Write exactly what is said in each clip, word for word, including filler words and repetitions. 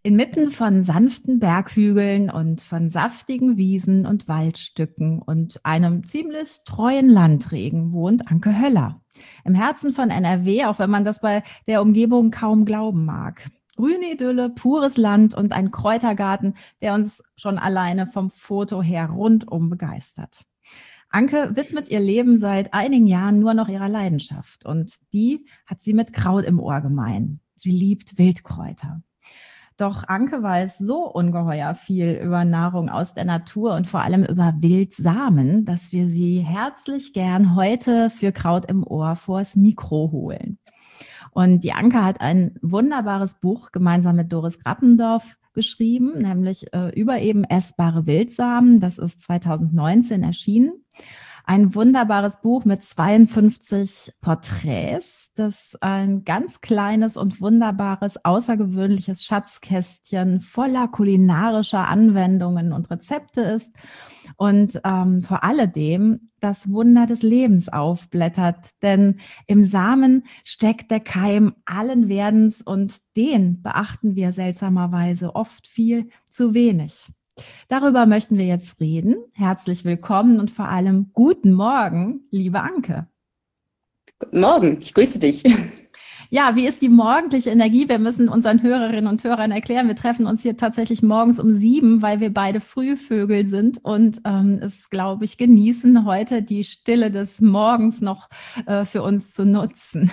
Inmitten von sanften Berghügeln und von saftigen Wiesen und Waldstücken und einem ziemlich treuen Landregen wohnt Anke Höller. Im Herzen von N R W, auch wenn man das bei der Umgebung kaum glauben mag. Grüne Idylle, pures Land und ein Kräutergarten, der uns schon alleine vom Foto her rundum begeistert. Anke widmet ihr Leben seit einigen Jahren nur noch ihrer Leidenschaft und die hat sie mit Kraut im Ohr gemein. Sie liebt Wildkräuter. Doch Anke weiß so ungeheuer viel über Nahrung aus der Natur und vor allem über Wildsamen, dass wir sie herzlich gern heute für Kraut im Ohr vors Mikro holen. Und die Anke hat ein wunderbares Buch gemeinsam mit Doris Grappendorf geschrieben, nämlich äh, über eben essbare Wildsamen. Das ist zwanzig neunzehn erschienen. Ein wunderbares Buch mit zweiundfünfzig Porträts, das ein ganz kleines und wunderbares, außergewöhnliches Schatzkästchen voller kulinarischer Anwendungen und Rezepte ist und ähm, vor alledem das Wunder des Lebens aufblättert. Denn im Samen steckt der Keim allen Werdens und den beachten wir seltsamerweise oft viel zu wenig. Darüber möchten wir jetzt reden. Herzlich willkommen und vor allem guten Morgen, liebe Anke. Guten Morgen, ich grüße dich. Ja, wie ist die morgendliche Energie? Wir müssen unseren Hörerinnen und Hörern erklären, wir treffen uns hier tatsächlich morgens um sieben, weil wir beide Frühvögel sind und ähm, es, glaube ich, genießen, heute die Stille des Morgens noch äh, für uns zu nutzen.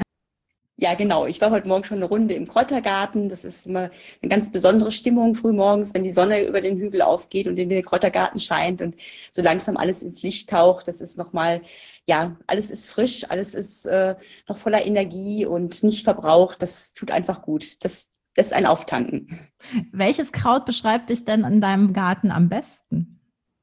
Ja, genau. Ich war heute Morgen schon eine Runde im Kräutergarten. Das ist immer eine ganz besondere Stimmung frühmorgens, wenn die Sonne über den Hügel aufgeht und in den Kräutergarten scheint und so langsam alles ins Licht taucht. Das ist nochmal, ja, alles ist frisch, alles ist äh, noch voller Energie und nicht verbraucht. Das tut einfach gut. Das, das ist ein Auftanken. Welches Kraut beschreibt dich denn in deinem Garten am besten?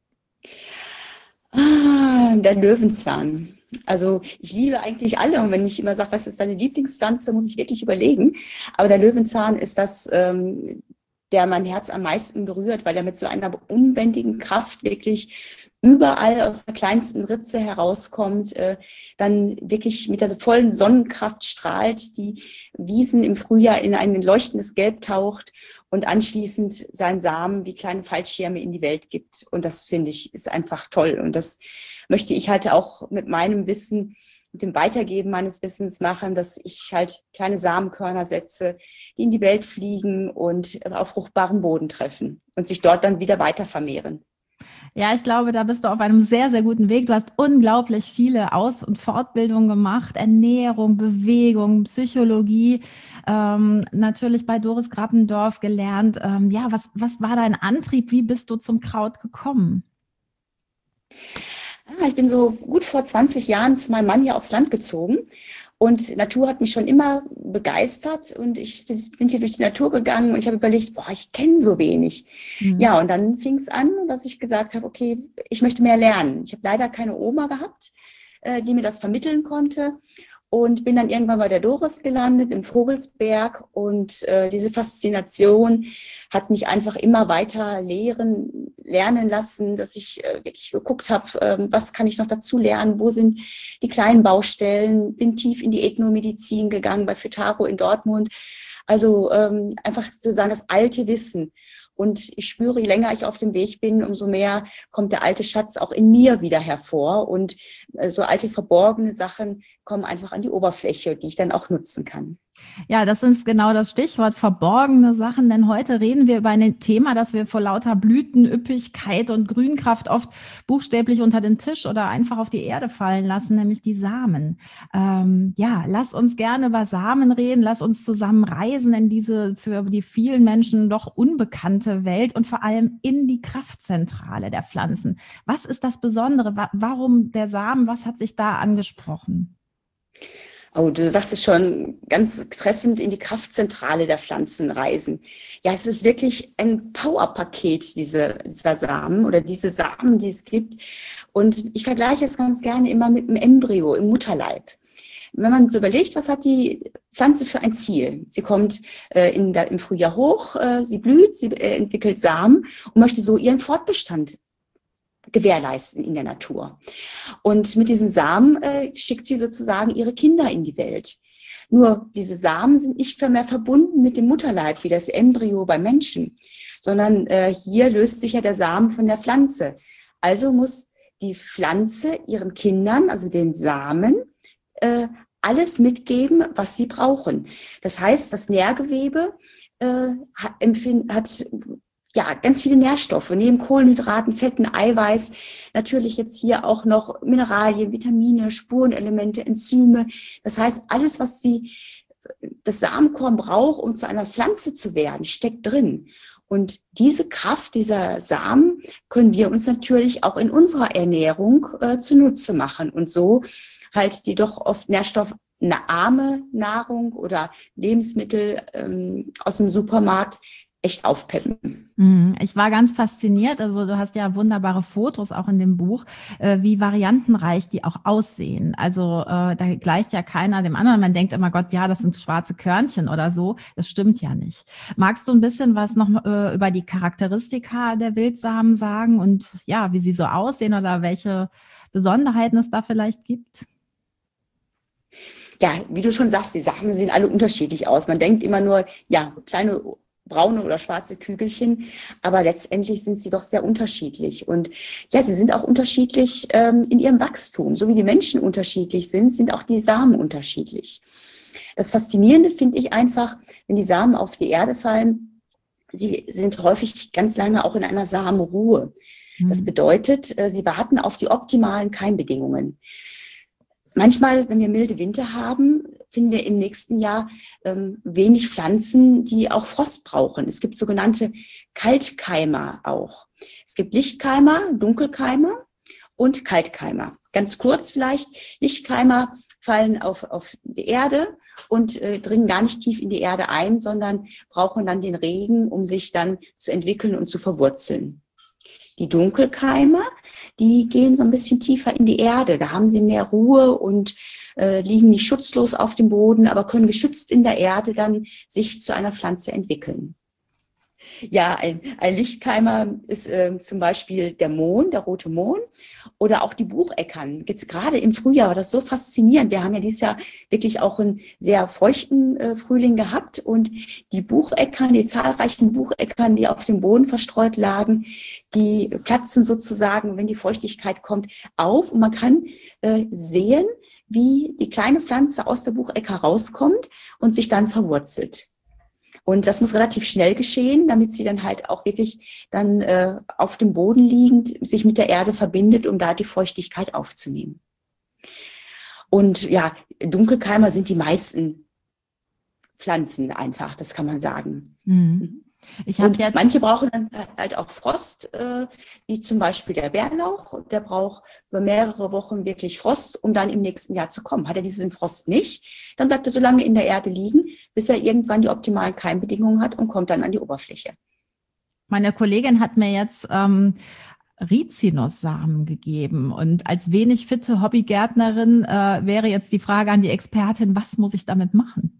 Ah, der Löwenzahn. Also ich liebe eigentlich alle und wenn ich immer sage, was ist deine Lieblingspflanze, muss ich wirklich überlegen. Aber der Löwenzahn ist das, ähm, der mein Herz am meisten berührt, weil er mit so einer unbändigen Kraft wirklich überall aus der kleinsten Ritze herauskommt, äh, dann wirklich mit der vollen Sonnenkraft strahlt, die Wiesen im Frühjahr in ein leuchtendes Gelb taucht und anschließend seinen Samen wie kleine Fallschirme in die Welt gibt. Und das finde ich ist einfach toll. Und das möchte ich halt auch mit meinem Wissen, mit dem Weitergeben meines Wissens machen, dass ich halt kleine Samenkörner setze, die in die Welt fliegen und auf fruchtbaren Boden treffen und sich dort dann wieder weiter vermehren. Ja, ich glaube, da bist du auf einem sehr, sehr guten Weg. Du hast unglaublich viele Aus- und Fortbildungen gemacht, Ernährung, Bewegung, Psychologie, ähm, natürlich bei Doris Grappendorf gelernt. Ähm, ja, was, was war dein Antrieb? Wie bist du zum Kraut gekommen? Ah, ich bin so gut vor zwanzig Jahren zu meinem Mann hier aufs Land gezogen und Natur hat mich schon immer begeistert und ich bin hier durch die Natur gegangen und ich habe überlegt, boah, ich kenne so wenig. Mhm. Ja, und dann fing es an, dass ich gesagt habe, okay, ich möchte mehr lernen. Ich habe leider keine Oma gehabt, äh, die mir das vermitteln konnte. Und bin dann irgendwann bei der Doris gelandet im Vogelsberg und äh, diese Faszination hat mich einfach immer weiter lehren, lernen lassen, dass ich äh, wirklich geguckt habe, äh, was kann ich noch dazu lernen, wo sind die kleinen Baustellen, bin tief in die Ethnomedizin gegangen bei Phytaro in Dortmund. Also ähm, einfach sozusagen das alte Wissen. Und ich spüre, je länger ich auf dem Weg bin, umso mehr kommt der alte Schatz auch in mir wieder hervor. Und äh, so alte verborgene Sachen kommen einfach an die Oberfläche, die ich dann auch nutzen kann. Ja, das ist genau das Stichwort verborgene Sachen, denn heute reden wir über ein Thema, das wir vor lauter Blütenüppigkeit und Grünkraft oft buchstäblich unter den Tisch oder einfach auf die Erde fallen lassen, nämlich die Samen. Ähm, ja, lass uns gerne über Samen reden, lass uns zusammen reisen in diese für die vielen Menschen doch unbekannte Welt und vor allem in die Kraftzentrale der Pflanzen. Was ist das Besondere? Warum der Samen? Was hat sich da angesprochen? Oh, du sagst es schon ganz treffend, in die Kraftzentrale der Pflanzen reisen. Ja, es ist wirklich ein Powerpaket, diese, dieser Samen oder diese Samen, die es gibt. Und ich vergleiche es ganz gerne immer mit einem Embryo im Mutterleib. Wenn man so überlegt, was hat die Pflanze für ein Ziel? Sie kommt äh, in der, im Frühjahr hoch, äh, sie blüht, sie äh, entwickelt Samen und möchte so ihren Fortbestand gewährleisten in der Natur. Und mit diesen Samen äh, schickt sie sozusagen ihre Kinder in die Welt. Nur diese Samen sind nicht mehr verbunden mit dem Mutterleib, wie das Embryo beim Menschen, sondern äh, hier löst sich ja der Samen von der Pflanze. Also muss die Pflanze ihren Kindern, also den Samen, äh, alles mitgeben, was sie brauchen. Das heißt, das Nährgewebe äh, hat, hat ja ganz viele Nährstoffe, neben Kohlenhydraten, Fetten, Eiweiß, natürlich jetzt hier auch noch Mineralien, Vitamine, Spurenelemente, Enzyme. Das heißt, alles, was die, das Samenkorn braucht, um zu einer Pflanze zu werden, steckt drin. Und diese Kraft dieser Samen können wir uns natürlich auch in unserer Ernährung äh, zunutze machen und so halt die doch oft nährstoffarme Nahrung oder Lebensmittel ähm, aus dem Supermarkt echt aufpeppen. Ich war ganz fasziniert, also du hast ja wunderbare Fotos auch in dem Buch, äh, wie variantenreich die auch aussehen. Also äh, da gleicht ja keiner dem anderen. Man denkt immer, Gott, ja, das sind schwarze Körnchen oder so. Das stimmt ja nicht. Magst du ein bisschen was noch äh, über die Charakteristika der Wildsamen sagen und ja, wie sie so aussehen oder welche Besonderheiten es da vielleicht gibt? Ja, wie du schon sagst, die Samen sehen alle unterschiedlich aus. Man denkt immer nur, ja, kleine braune oder schwarze Kügelchen, aber letztendlich sind sie doch sehr unterschiedlich. Und ja, sie sind auch unterschiedlich ähm, in ihrem Wachstum. So wie die Menschen unterschiedlich sind, sind auch die Samen unterschiedlich. Das Faszinierende finde ich einfach, wenn die Samen auf die Erde fallen, sie sind häufig ganz lange auch in einer Samenruhe. Das bedeutet, äh, sie warten auf die optimalen Keimbedingungen. Manchmal, wenn wir milde Winter haben, finden wir im nächsten Jahr ähm, wenig Pflanzen, die auch Frost brauchen. Es gibt sogenannte Kaltkeimer auch. Es gibt Lichtkeimer, Dunkelkeimer und Kaltkeimer. Ganz kurz vielleicht, Lichtkeimer fallen auf, auf die Erde und äh, dringen gar nicht tief in die Erde ein, sondern brauchen dann den Regen, um sich dann zu entwickeln und zu verwurzeln. Die Dunkelkeimer, die gehen so ein bisschen tiefer in die Erde. Da haben sie mehr Ruhe und äh, liegen nicht schutzlos auf dem Boden, aber können geschützt in der Erde dann sich zu einer Pflanze entwickeln. Ja, ein, ein Lichtkeimer ist äh, zum Beispiel der Mohn, der rote Mohn oder auch die Bucheckern. Jetzt gerade im Frühjahr war das so faszinierend. Wir haben ja dieses Jahr wirklich auch einen sehr feuchten äh, Frühling gehabt und die Bucheckern, die zahlreichen Bucheckern, die auf dem Boden verstreut lagen, die platzen sozusagen, wenn die Feuchtigkeit kommt, auf und man kann äh, sehen, wie die kleine Pflanze aus der Buchecker rauskommt und sich dann verwurzelt. Und das muss relativ schnell geschehen, damit sie dann halt auch wirklich dann äh, auf dem Boden liegend sich mit der Erde verbindet, um da die Feuchtigkeit aufzunehmen. Und ja, Dunkelkeimer sind die meisten Pflanzen einfach, das kann man sagen. Mhm. Ich und jetzt manche brauchen dann halt auch Frost, äh, wie zum Beispiel der Bärlauch. Der braucht über mehrere Wochen wirklich Frost, um dann im nächsten Jahr zu kommen. Hat er diesen Frost nicht, dann bleibt er so lange in der Erde liegen, bis er irgendwann die optimalen Keimbedingungen hat und kommt dann an die Oberfläche. Meine Kollegin hat mir jetzt ähm, Rizinussamen gegeben und als wenig fitte Hobbygärtnerin äh, wäre jetzt die Frage an die Expertin, was muss ich damit machen?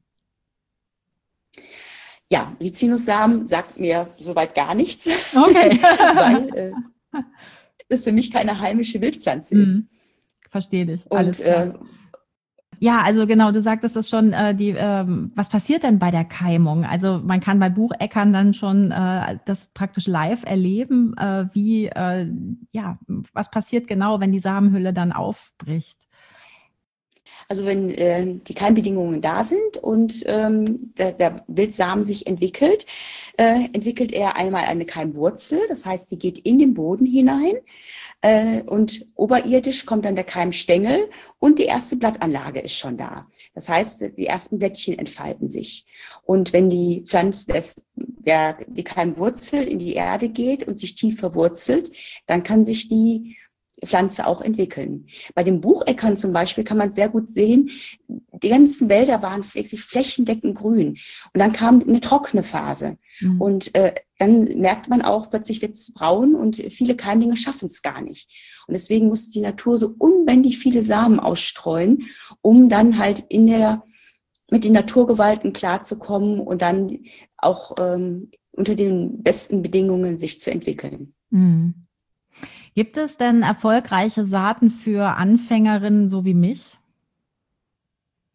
Ja, Rizinussamen sagt mir soweit gar nichts, okay. weil äh, das für mich keine heimische Wildpflanze ist. Hm, verstehe ich. Und äh, ja, also genau, du sagtest das schon, äh, die, ähm, was passiert denn bei der Keimung? Also man kann bei Bucheckern dann schon äh, das praktisch live erleben, äh, wie, äh, ja, was passiert genau, wenn die Samenhülle dann aufbricht? Also wenn äh, die Keimbedingungen da sind und ähm, der, der Wildsamen sich entwickelt, äh, entwickelt er einmal eine Keimwurzel, das heißt, sie geht in den Boden hinein äh, und oberirdisch kommt dann der Keimstängel und die erste Blattanlage ist schon da. Das heißt, die ersten Blättchen entfalten sich. Und wenn die Pflanze, des, der, die Keimwurzel in die Erde geht und sich tief verwurzelt, dann kann sich die Pflanze auch entwickeln. Bei den Bucheckern zum Beispiel kann man sehr gut sehen, die ganzen Wälder waren wirklich flächendeckend grün. Und dann kam eine trockene Phase. Mhm. Und äh, dann merkt man auch, plötzlich wird es braun und viele Keimlinge schaffen es gar nicht. Und deswegen muss die Natur so unbändig viele Samen ausstreuen, um dann halt in der, mit den Naturgewalten klarzukommen und dann auch ähm, unter den besten Bedingungen sich zu entwickeln. Mhm. Gibt es denn erfolgreiche Saaten für Anfängerinnen so wie mich?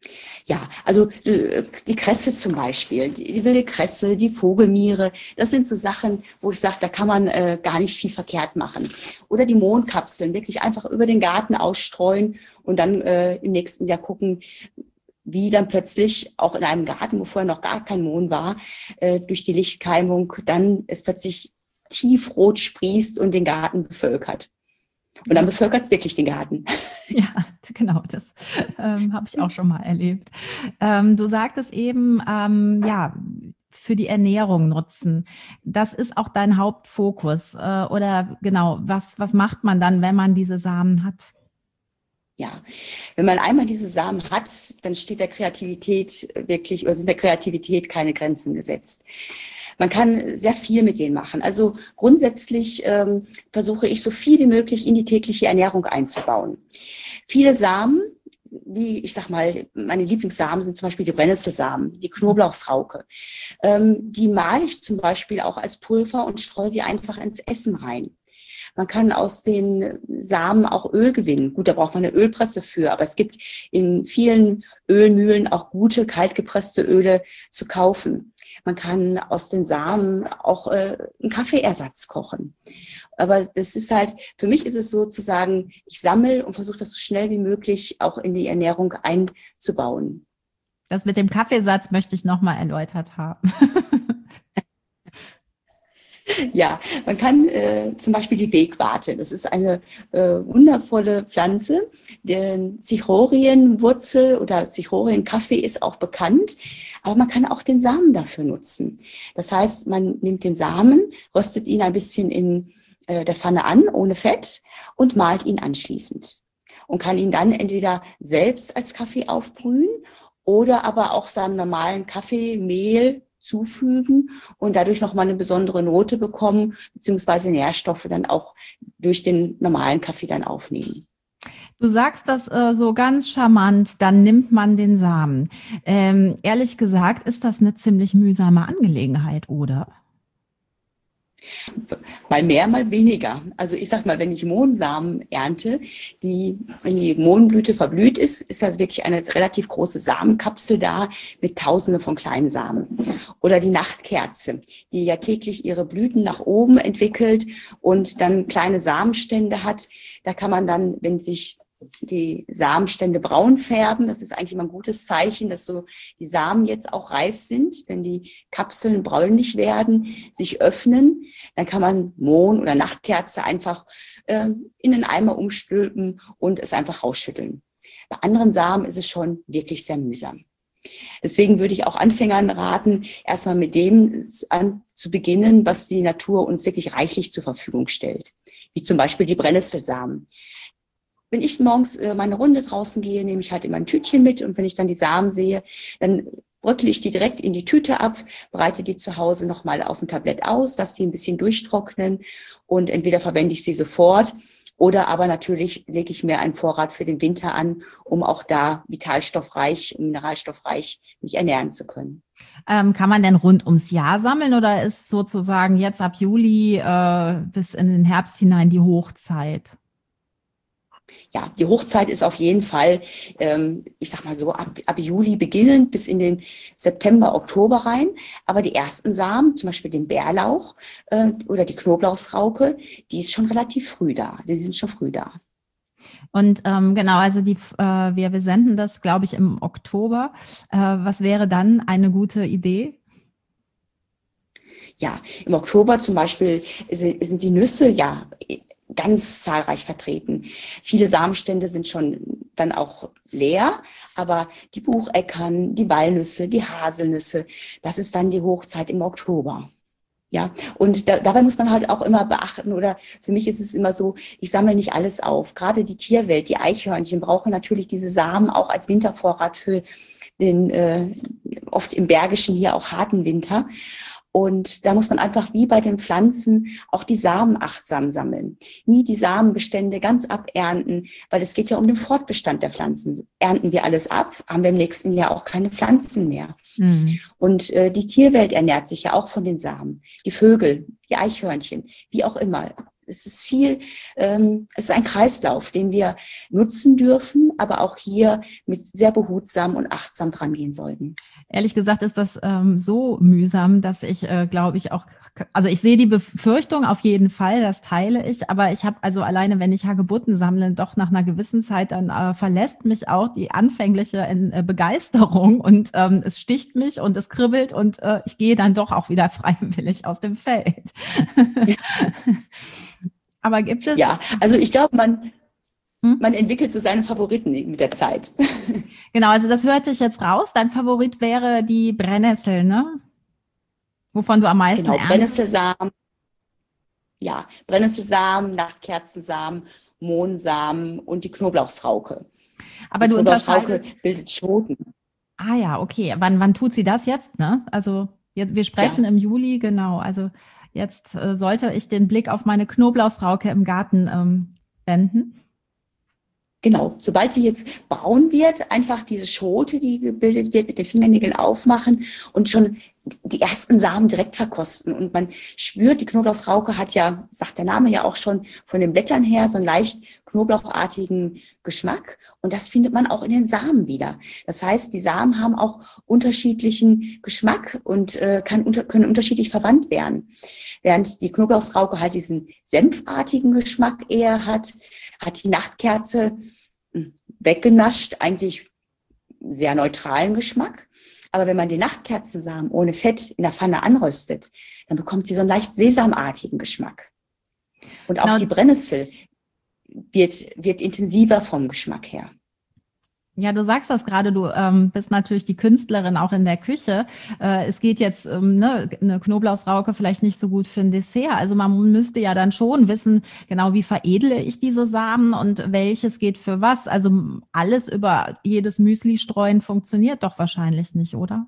Ja, also äh, die Kresse zum Beispiel, die, die wilde Kresse, die Vogelmiere, das sind so Sachen, wo ich sage, da kann man äh, gar nicht viel verkehrt machen. Oder die Mohnkapseln, wirklich einfach über den Garten ausstreuen und dann äh, im nächsten Jahr gucken, wie dann plötzlich auch in einem Garten, wo vorher noch gar kein Mohn war, äh, durch die Lichtkeimung dann es plötzlich tiefrot sprießt und den Garten bevölkert. Und dann bevölkert es wirklich den Garten. Ja, genau, das ähm, habe ich auch schon mal erlebt. Ähm, du sagtest eben, ähm, ja, für die Ernährung nutzen. Das ist auch dein Hauptfokus. Äh, oder genau, was, was macht man dann, wenn man diese Samen hat? Ja, wenn man einmal diese Samen hat, dann steht der Kreativität wirklich, oder sind der Kreativität keine Grenzen gesetzt. Man kann sehr viel mit denen machen. Also grundsätzlich ähm, versuche ich so viel wie möglich in die tägliche Ernährung einzubauen. Viele Samen, wie ich sag mal, meine Lieblingssamen sind zum Beispiel die Brennnesselsamen, die Knoblauchsrauke. Ähm, die male ich zum Beispiel auch als Pulver und streue sie einfach ins Essen rein. Man kann aus den Samen auch Öl gewinnen. Gut, da braucht man eine Ölpresse für, aber es gibt in vielen Ölmühlen auch gute, kaltgepresste Öle zu kaufen. Man kann aus den Samen auch äh, einen Kaffeeersatz kochen. Aber das ist halt, für mich ist es so zu sagen, ich sammle und versuche das so schnell wie möglich auch in die Ernährung einzubauen. Das mit dem Kaffeesatz möchte ich nochmal erläutert haben. Ja, man kann äh, zum Beispiel die Wegwarte. Das ist eine äh, wundervolle Pflanze. Die Zichorienwurzel oder Zichorienkaffee ist auch bekannt, aber man kann auch den Samen dafür nutzen. Das heißt, man nimmt den Samen, röstet ihn ein bisschen in äh, der Pfanne an, ohne Fett, und mahlt ihn anschließend. Und kann ihn dann entweder selbst als Kaffee aufbrühen oder aber auch seinem normalen Kaffeemehl zufügen und dadurch nochmal eine besondere Note bekommen, beziehungsweise Nährstoffe dann auch durch den normalen Kaffee dann aufnehmen. Du sagst das äh, so ganz charmant, dann nimmt man den Samen. Ähm, ehrlich gesagt ist das eine ziemlich mühsame Angelegenheit, oder? Mal mehr, mal weniger. Also ich sag mal, wenn ich Mohnsamen ernte, die, wenn die Mohnblüte verblüht ist, ist das wirklich eine relativ große Samenkapsel da mit Tausende von kleinen Samen. Oder die Nachtkerze, die ja täglich ihre Blüten nach oben entwickelt und dann kleine Samenstände hat. Da kann man dann, wenn sich die Samenstände braun färben. Das ist eigentlich immer ein gutes Zeichen, dass so die Samen jetzt auch reif sind. Wenn die Kapseln bräunlich werden, sich öffnen, dann kann man Mohn oder Nachtkerze einfach äh, in einen Eimer umstülpen und es einfach rausschütteln. Bei anderen Samen ist es schon wirklich sehr mühsam. Deswegen würde ich auch Anfängern raten, erstmal mit dem an zu beginnen, was die Natur uns wirklich reichlich zur Verfügung stellt. Wie zum Beispiel die Brennnesselsamen. Wenn ich morgens äh, meine Runde draußen gehe, nehme ich halt immer ein Tütchen mit und wenn ich dann die Samen sehe, dann bröckle ich die direkt in die Tüte ab, bereite die zu Hause nochmal auf dem Tablett aus, lasse sie ein bisschen durchtrocknen und entweder verwende ich sie sofort oder aber natürlich lege ich mir einen Vorrat für den Winter an, um auch da vitalstoffreich und mineralstoffreich mich ernähren zu können. Ähm, kann man denn rund ums Jahr sammeln oder ist sozusagen jetzt ab Juli äh, bis in den Herbst hinein die Hochzeit? Ja, die Hochzeit ist auf jeden Fall, ähm, ich sag mal so, ab, ab Juli beginnend bis in den September, Oktober rein. Aber die ersten Samen, zum Beispiel den Bärlauch äh, oder die Knoblauchsrauke, die ist schon relativ früh da. Die sind schon früh da. Und ähm, genau, also die, äh, wir, wir senden das, glaube ich, im Oktober. Äh, was wäre dann eine gute Idee? Ja, im Oktober zum Beispiel sind die Nüsse ja ganz zahlreich vertreten. Viele Samenstände sind schon dann auch leer, aber die Bucheckern, die Walnüsse, die Haselnüsse, das ist dann die Hochzeit im Oktober. Ja, und da, dabei muss man halt auch immer beachten, oder für mich ist es immer so, ich sammle nicht alles auf. Gerade die Tierwelt, die Eichhörnchen brauchen natürlich diese Samen auch als Wintervorrat für den äh, oft im Bergischen hier auch harten Winter. Und da muss man einfach wie bei den Pflanzen auch die Samen achtsam sammeln. Nie die Samenbestände ganz abernten, weil es geht ja um den Fortbestand der Pflanzen. Ernten wir alles ab, haben wir im nächsten Jahr auch keine Pflanzen mehr. Mhm. Und äh, die Tierwelt ernährt sich ja auch von den Samen. Die Vögel, die Eichhörnchen, wie auch immer. es ist viel, ähm, es ist ein Kreislauf, den wir nutzen dürfen, aber auch hier mit sehr behutsam und achtsam dran gehen sollten. Ehrlich gesagt ist das ähm, so mühsam, dass ich, äh, glaube ich, auch, also ich sehe die Befürchtung auf jeden Fall, das teile ich, aber ich habe also alleine, wenn ich Hagebutten sammle, doch nach einer gewissen Zeit, dann äh, verlässt mich auch die anfängliche äh, Begeisterung und ähm, es sticht mich und es kribbelt und äh, ich gehe dann doch auch wieder freiwillig aus dem Feld. Aber gibt es... Ja, also ich glaube, man... Hm? Man entwickelt so seine Favoriten mit der Zeit. Genau, also das hörte ich jetzt raus. Dein Favorit wäre die Brennnessel, ne? Wovon du am meisten Genau, ernst? Brennnesselsamen, ja, Brennnesselsamen, Nachtkerzensamen, Mohnsamen und die Knoblauchsrauke. Aber die du Knoblauchsrauke unterscheidest... bildet Schoten. Ah ja, okay. Wann, wann tut sie das jetzt, ne? Also jetzt, wir sprechen Ja. im Juli, genau. Also jetzt äh, sollte ich den Blick auf meine Knoblauchsrauke im Garten ähm, wenden. Genau, sobald die jetzt braun wird, einfach diese Schote, die gebildet wird, mit den Fingernägeln aufmachen und schon die ersten Samen direkt verkosten. Und man spürt, die Knoblauchsrauke hat ja, sagt der Name ja auch schon, von den Blättern her so einen leicht knoblauchartigen Geschmack. Und das findet man auch in den Samen wieder. Das heißt, die Samen haben auch unterschiedlichen Geschmack und äh, kann unter, können unterschiedlich verwandt werden. Während die Knoblauchsrauke halt diesen senfartigen Geschmack eher hat, hat die Nachtkerze weggenascht, eigentlich sehr neutralen Geschmack. Aber wenn man die Nachtkerzensamen ohne Fett in der Pfanne anröstet, dann bekommt sie so einen leicht sesamartigen Geschmack. Und auch Genau. die Brennnessel wird, wird intensiver vom Geschmack her. Ja, du sagst das gerade, du ähm, bist natürlich die Künstlerin auch in der Küche. Äh, es geht jetzt ähm, ne, eine Knoblauchsrauke vielleicht nicht so gut für ein Dessert. Also man müsste ja dann schon wissen, genau wie veredle ich diese Samen und welches geht für was. Also alles über jedes Müsli streuen funktioniert doch wahrscheinlich nicht, oder?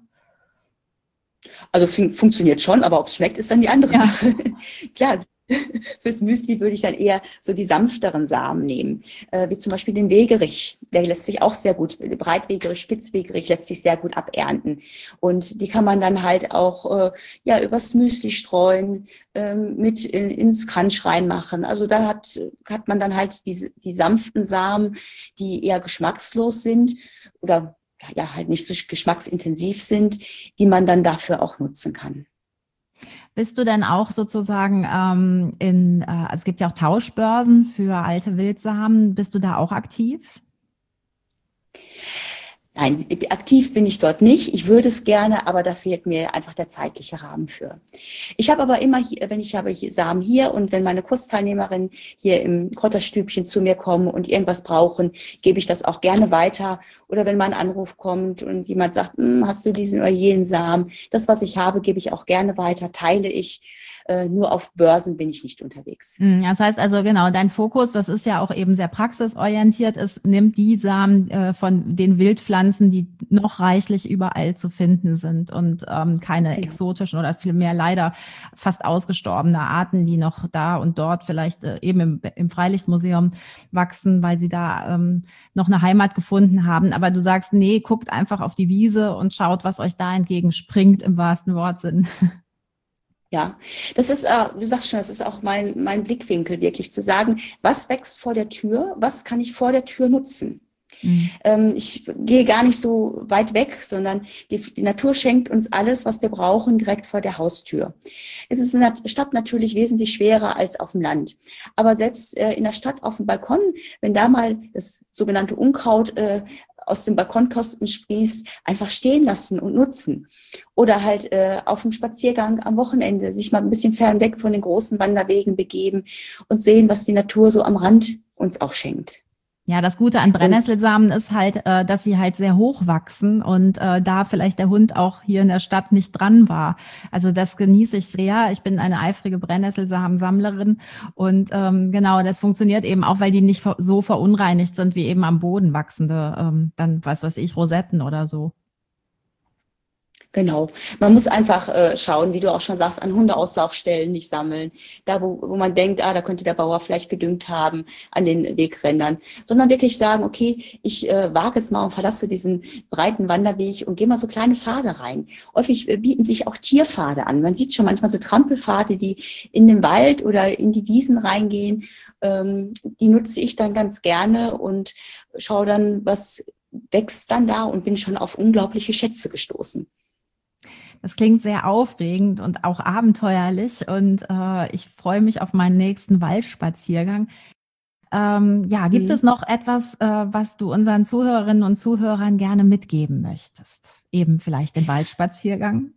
Also fun- funktioniert schon, aber ob es schmeckt, ist dann die andere Ja. Sache. Klar, fürs Müsli würde ich dann eher so die sanfteren Samen nehmen, äh, wie zum Beispiel den Wegerich. Der lässt sich auch sehr gut, Breitwegerich, Spitzwegerich lässt sich sehr gut abernten. Und die kann man dann halt auch äh, ja übers Müsli streuen, ähm, mit in, ins Crunch reinmachen. Also da hat, hat man dann halt diese, die sanften Samen, die eher geschmackslos sind oder ja halt nicht so geschmacksintensiv sind, die man dann dafür auch nutzen kann. Bist du denn auch sozusagen ähm, in, äh, also es gibt ja auch Tauschbörsen für alte Wildsamen, bist du da auch aktiv? Nein, aktiv bin ich dort nicht. Ich würde es gerne, aber da fehlt mir einfach der zeitliche Rahmen für. Ich habe aber immer, hier, wenn ich habe hier Samen hier und wenn meine Kursteilnehmerinnen hier im Kräuterstübchen zu mir kommen und irgendwas brauchen, gebe ich das auch gerne weiter. Oder wenn mal ein Anruf kommt und jemand sagt, hast du diesen oder jenen Samen? Das, was ich habe, gebe ich auch gerne weiter, teile ich. Äh, nur auf Börsen bin ich nicht unterwegs. Das heißt also, genau, dein Fokus, das ist ja auch eben sehr praxisorientiert, es nimmt die Samen äh, von den Wildpflanzen, die noch reichlich überall zu finden sind und ähm, keine Genau. exotischen oder vielmehr leider fast ausgestorbene Arten, die noch da und dort vielleicht äh, eben im, im Freilichtmuseum wachsen, weil sie da ähm, noch eine Heimat gefunden haben. Aber du sagst, nee, guckt einfach auf die Wiese und schaut, was euch da entgegenspringt, im wahrsten Wortsinn. Ja, das ist, äh, du sagst schon, das ist auch mein, mein Blickwinkel, wirklich zu sagen, was wächst vor der Tür, was kann ich vor der Tür nutzen? Mhm. Ähm, ich gehe gar nicht so weit weg, sondern die, die Natur schenkt uns alles, was wir brauchen, direkt vor der Haustür. Es ist in der Stadt natürlich wesentlich schwerer als auf dem Land. Aber selbst äh, in der Stadt auf dem Balkon, wenn da mal das sogenannte Unkraut äh, aus dem Balkonkosten sprießt, einfach stehen lassen und nutzen. Oder halt äh, auf dem Spaziergang am Wochenende sich mal ein bisschen fernweg von den großen Wanderwegen begeben und sehen, was die Natur so am Rand uns auch schenkt. Ja, das Gute an Brennnesselsamen ist halt, äh, dass sie halt sehr hoch wachsen und äh, da vielleicht der Hund auch hier in der Stadt nicht dran war. Also das genieße ich sehr. Ich bin eine eifrige Brennnesselsamen-Sammlerin und ähm, genau, das funktioniert eben auch, weil die nicht so verunreinigt sind wie eben am Boden wachsende, ähm, dann was weiß ich, Rosetten oder so. Genau. Man muss einfach äh, schauen, wie du auch schon sagst, an Hundeauslaufstellen nicht sammeln. Da, wo, wo man denkt, ah, da könnte der Bauer vielleicht gedüngt haben, an den Wegrändern. Sondern wirklich sagen, okay, ich äh, wage es mal und verlasse diesen breiten Wanderweg und gehe mal so kleine Pfade rein. Häufig äh, bieten sich auch Tierpfade an. Man sieht schon manchmal so Trampelpfade, die in den Wald oder in die Wiesen reingehen. Ähm, die nutze ich dann ganz gerne und schaue dann, was wächst dann da, und bin schon auf unglaubliche Schätze gestoßen. Das klingt sehr aufregend und auch abenteuerlich, und äh, ich freue mich auf meinen nächsten Waldspaziergang. Ähm, ja, gibt es Mhm. noch etwas, äh, was du unseren Zuhörerinnen und Zuhörern gerne mitgeben möchtest? Eben vielleicht den Waldspaziergang?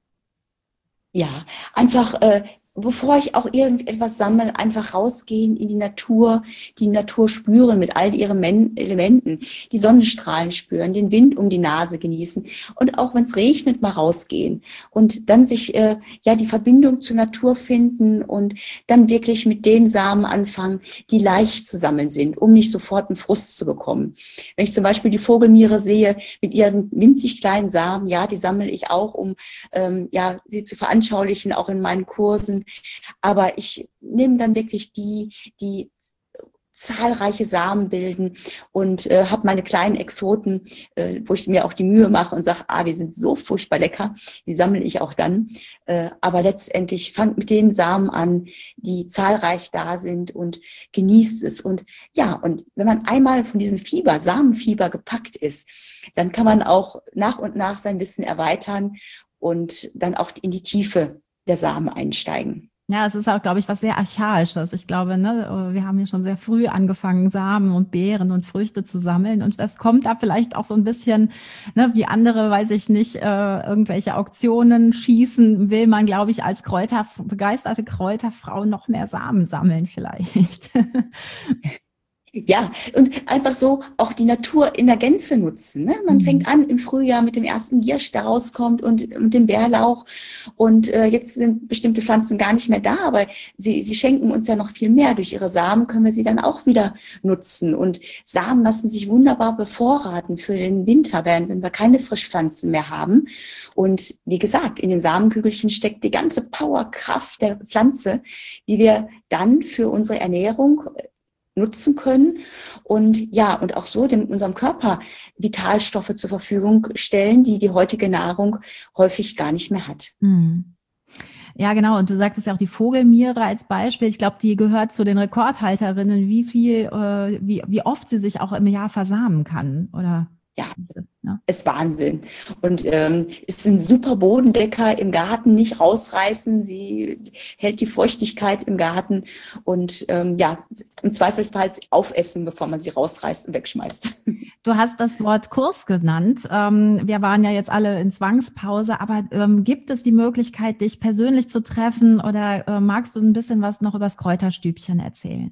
Ja, einfach, äh, bevor ich auch irgendetwas sammle, einfach rausgehen in die Natur, die Natur spüren mit all ihren Men Elementen, die Sonnenstrahlen spüren, den Wind um die Nase genießen und auch wenn es regnet, mal rausgehen und dann sich äh, ja die Verbindung zur Natur finden und dann wirklich mit den Samen anfangen, die leicht zu sammeln sind, um nicht sofort einen Frust zu bekommen. Wenn ich zum Beispiel die Vogelmiere sehe mit ihren winzig kleinen Samen, ja, die sammle ich auch, um ähm, ja, sie zu veranschaulichen, auch in meinen Kursen. Aber ich nehme dann wirklich die, die zahlreiche Samen bilden und äh, habe meine kleinen Exoten, äh, wo ich mir auch die Mühe mache und sage, ah, die sind so furchtbar lecker, die sammle ich auch dann. Äh, aber letztendlich fangt mit den Samen an, die zahlreich da sind, und genießt es. Und ja, und wenn man einmal von diesem Fieber, Samenfieber gepackt ist, dann kann man auch nach und nach sein Wissen erweitern und dann auch in die Tiefe der Samen einsteigen. Ja, es ist auch, glaube ich, was sehr Archaisches. Ich glaube, ne, wir haben ja schon sehr früh angefangen, Samen und Beeren und Früchte zu sammeln. Und das kommt da vielleicht auch so ein bisschen, ne, wie andere, weiß ich nicht, äh, irgendwelche Auktionen schießen, will man, glaube ich, als Kräuter, begeisterte Kräuterfrau noch mehr Samen sammeln vielleicht. Ja, und einfach so auch die Natur in der Gänze nutzen. Ne? Man Mhm. fängt an im Frühjahr mit dem ersten Giersch, der rauskommt, und mit dem Bärlauch. Und äh, jetzt sind bestimmte Pflanzen gar nicht mehr da, aber sie, sie schenken uns ja noch viel mehr. Durch ihre Samen können wir sie dann auch wieder nutzen. Und Samen lassen sich wunderbar bevorraten für den Winter, wenn, wenn wir keine Frischpflanzen mehr haben. Und wie gesagt, in den Samenkügelchen steckt die ganze Powerkraft der Pflanze, die wir dann für unsere Ernährung nutzen können und ja, und auch so dem, unserem Körper Vitalstoffe zur Verfügung stellen, die die heutige Nahrung häufig gar nicht mehr hat. Hm. Ja, genau. Und du sagtest ja auch die Vogelmiere als Beispiel. Ich glaube, die gehört zu den Rekordhalterinnen, wie viel, äh, wie, wie oft sie sich auch im Jahr versamen kann. Oder Ja, ne? ist Wahnsinn. Und ähm, ist ein super Bodendecker im Garten, nicht rausreißen. Sie hält die Feuchtigkeit im Garten und ähm, ja, im Zweifelsfall aufessen, bevor man sie rausreißt und wegschmeißt. Du hast das Wort Kurs genannt. Ähm, wir waren ja jetzt alle in Zwangspause, aber ähm, gibt es die Möglichkeit, dich persönlich zu treffen, oder äh, magst du ein bisschen was noch über das Kräuterstübchen erzählen?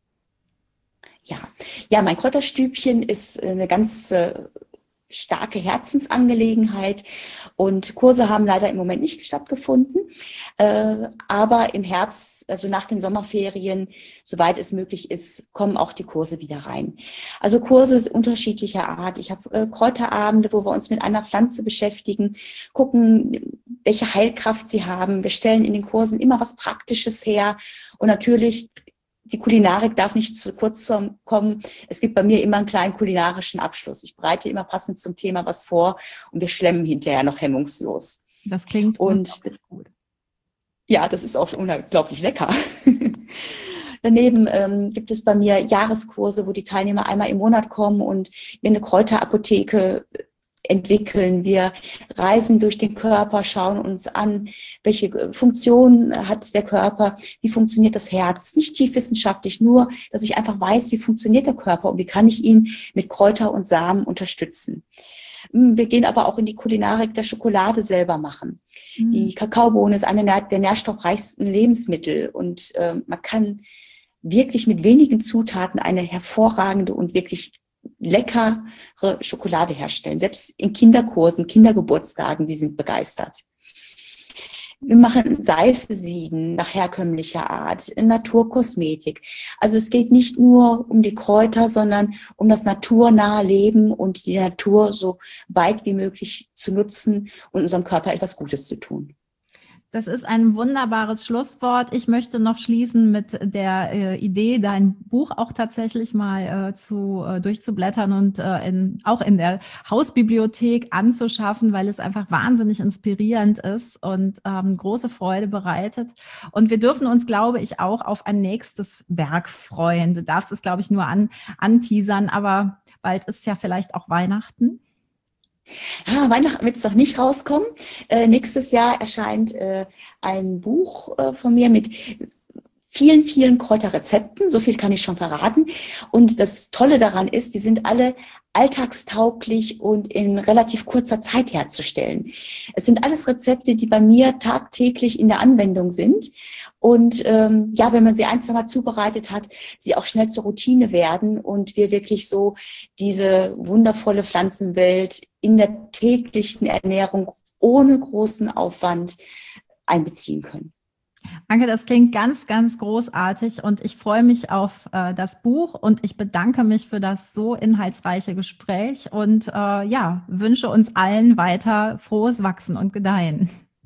Ja, ja, mein Kräuterstübchen ist eine ganz äh, starke Herzensangelegenheit, und Kurse haben leider im Moment nicht stattgefunden, äh, aber im Herbst, also nach den Sommerferien, soweit es möglich ist, kommen auch die Kurse wieder rein. Also Kurse ist unterschiedlicher Art. Ich habe äh, Kräuterabende, wo wir uns mit einer Pflanze beschäftigen, gucken, welche Heilkraft sie haben. Wir stellen in den Kursen immer was Praktisches her, und natürlich die Kulinarik darf nicht zu kurz kommen. Es gibt bei mir immer einen kleinen kulinarischen Abschluss. Ich bereite immer passend zum Thema was vor, und wir schlemmen hinterher noch hemmungslos. Das klingt Und gut. ja, das ist auch unglaublich lecker. Daneben ähm, gibt es bei mir Jahreskurse, wo die Teilnehmer einmal im Monat kommen und wir eine Kräuterapotheke entwickeln. Wir reisen durch den Körper, schauen uns an, welche Funktion hat der Körper, wie funktioniert das Herz. Nicht tiefwissenschaftlich, nur, dass ich einfach weiß, wie funktioniert der Körper und wie kann ich ihn mit Kräuter und Samen unterstützen. Wir gehen aber auch in die Kulinarik der Schokolade selber machen. Mhm. Die Kakaobohne ist eine der nährstoffreichsten Lebensmittel, und äh, man kann wirklich mit wenigen Zutaten eine hervorragende und wirklich leckere Schokolade herstellen. Selbst in Kinderkursen, Kindergeburtstagen, die sind begeistert. Wir machen Seifesieden nach herkömmlicher Art, Naturkosmetik. Also es geht nicht nur um die Kräuter, sondern um das naturnahe Leben und die Natur so weit wie möglich zu nutzen und unserem Körper etwas Gutes zu tun. Das ist ein wunderbares Schlusswort. Ich möchte noch schließen mit der äh, Idee, dein Buch auch tatsächlich mal äh, zu äh, durchzublättern und äh, in, auch in der Hausbibliothek anzuschaffen, weil es einfach wahnsinnig inspirierend ist und ähm, große Freude bereitet. Und wir dürfen uns, glaube ich, auch auf ein nächstes Werk freuen. Du darfst es, glaube ich, nur an, anteasern, aber bald ist ja vielleicht auch Weihnachten. Ah, Weihnachten wird es doch nicht rauskommen. Äh, nächstes Jahr erscheint äh, ein Buch äh, von mir mit vielen, vielen Kräuterrezepten. So viel kann ich schon verraten. Und das Tolle daran ist, die sind alle alltagstauglich und in relativ kurzer Zeit herzustellen. Es sind alles Rezepte, die bei mir tagtäglich in der Anwendung sind. Und ähm, ja, wenn man sie ein, zwei Mal zubereitet hat, sie auch schnell zur Routine werden und wir wirklich so diese wundervolle Pflanzenwelt in der täglichen Ernährung ohne großen Aufwand einbeziehen können. Danke, das klingt ganz, ganz großartig und ich freue mich auf äh, das Buch und ich bedanke mich für das so inhaltsreiche Gespräch und äh, ja, wünsche uns allen weiter frohes Wachsen und Gedeihen.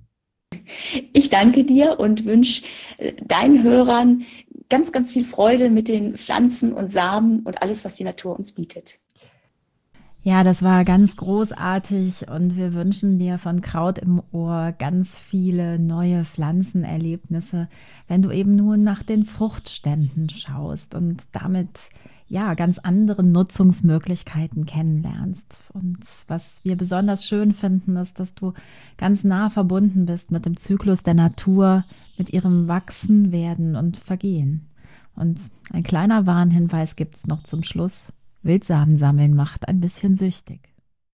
Ich danke dir und wünsche äh, deinen Hörern ganz, ganz viel Freude mit den Pflanzen und Samen und alles, was die Natur uns bietet. Ja, das war ganz großartig und wir wünschen dir von Kraut im Ohr ganz viele neue Pflanzenerlebnisse, wenn du eben nun nach den Fruchtständen schaust und damit ja ganz andere Nutzungsmöglichkeiten kennenlernst. Und was wir besonders schön finden, ist, dass du ganz nah verbunden bist mit dem Zyklus der Natur, mit ihrem Wachsen, Werden und Vergehen. Und ein kleiner Warnhinweis gibt es noch zum Schluss. Wildsamen sammeln macht ein bisschen süchtig.